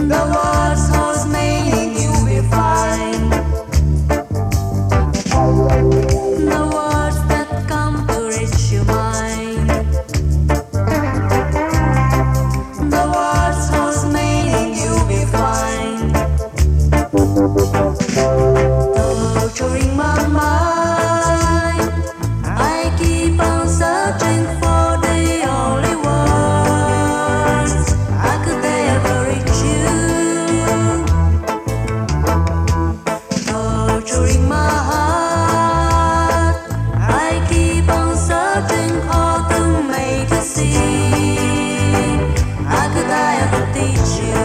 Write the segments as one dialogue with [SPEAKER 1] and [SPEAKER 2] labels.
[SPEAKER 1] The words whose meaning you will find. The words that come to reach your mind. The words whose meaning you will find. Torturing my mind, I keep on searching for the only words I could ever reach you. Torturing my heart, I keep on searching hard to make you see. How could I ever teach you?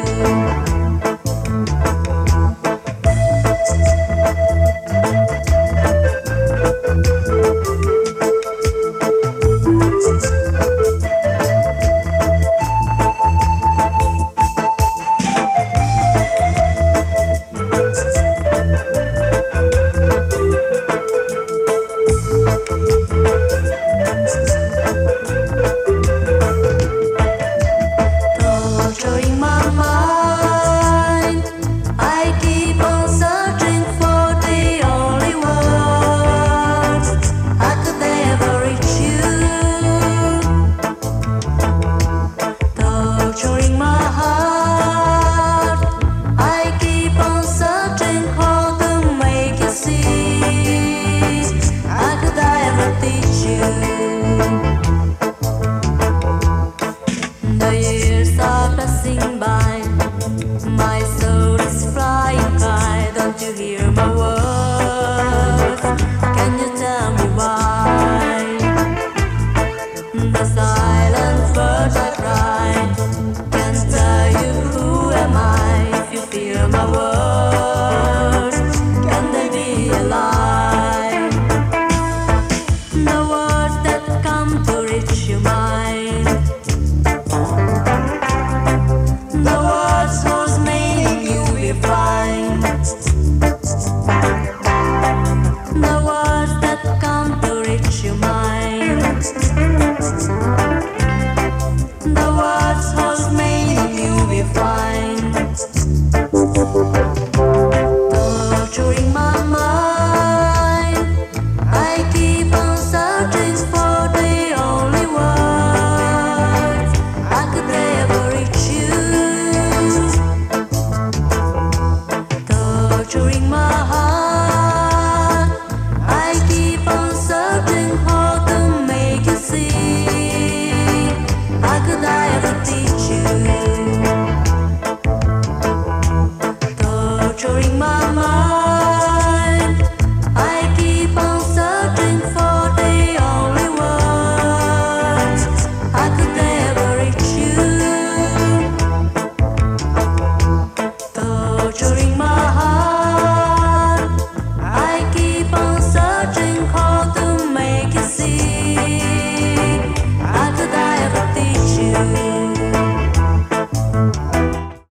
[SPEAKER 1] Torturing my mind, I keep on searching for the only words I could ever reach you. Torturing my heart, I keep on searching hard to make you see. How could I ever teach you? The years are passing by, my soul is flying high. Don't you hear my words? Can you tell me why? The silent words I cry can't tell you who am I. If you feel my words, can they be a lie? The words that come to reach your mind. The words whose meaning you will find.